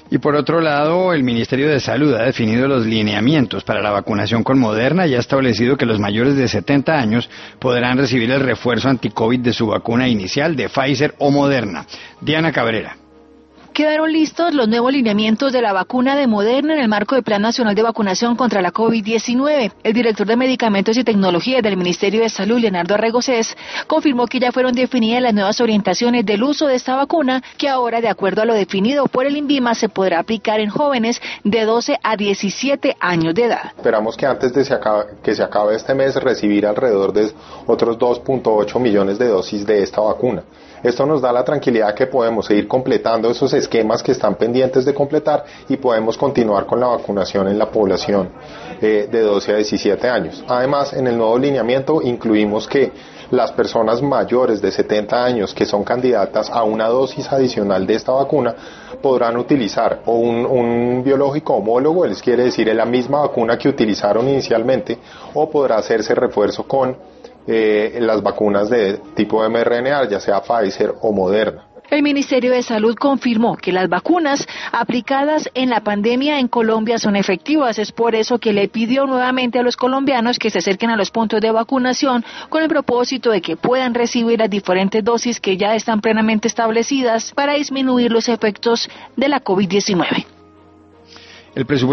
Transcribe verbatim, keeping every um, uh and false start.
Y por otro lado, el Ministerio de Salud ha definido los lineamientos para la vacunación con Moderna y ha establecido que los mayores de setenta años podrán recibir el refuerzo anticovid de su vacuna inicial de Pfizer o Moderna. Diana Cabrera. Quedaron listos los nuevos lineamientos de la vacuna de Moderna en el marco del Plan Nacional de Vacunación contra la COVID diecinueve. El director de Medicamentos y Tecnología del Ministerio de Salud, Leonardo Arregocés, confirmó que ya fueron definidas las nuevas orientaciones del uso de esta vacuna, que ahora, de acuerdo a lo definido por el INVIMA, se podrá aplicar en jóvenes de doce a diecisiete años de edad. Esperamos que antes de se acabe, que se acabe este mes recibir alrededor de otros dos punto ocho millones de dosis de esta vacuna. Esto nos da la tranquilidad que podemos seguir completando esos esquemas que están pendientes de completar y podemos continuar con la vacunación en la población eh, de doce a diecisiete años. Además, en el nuevo lineamiento incluimos que las personas mayores de setenta años que son candidatas a una dosis adicional de esta vacuna podrán utilizar o un, un biológico homólogo, les quiere decir la misma vacuna que utilizaron inicialmente, o podrá hacerse refuerzo con Eh, las vacunas de tipo mRNA, ya sea Pfizer o Moderna. El Ministerio de Salud confirmó que las vacunas aplicadas en la pandemia en Colombia son efectivas. Es por eso que le pidió nuevamente a los colombianos que se acerquen a los puntos de vacunación con el propósito de que puedan recibir las diferentes dosis que ya están plenamente establecidas para disminuir los efectos de la COVID diecinueve. El presupuesto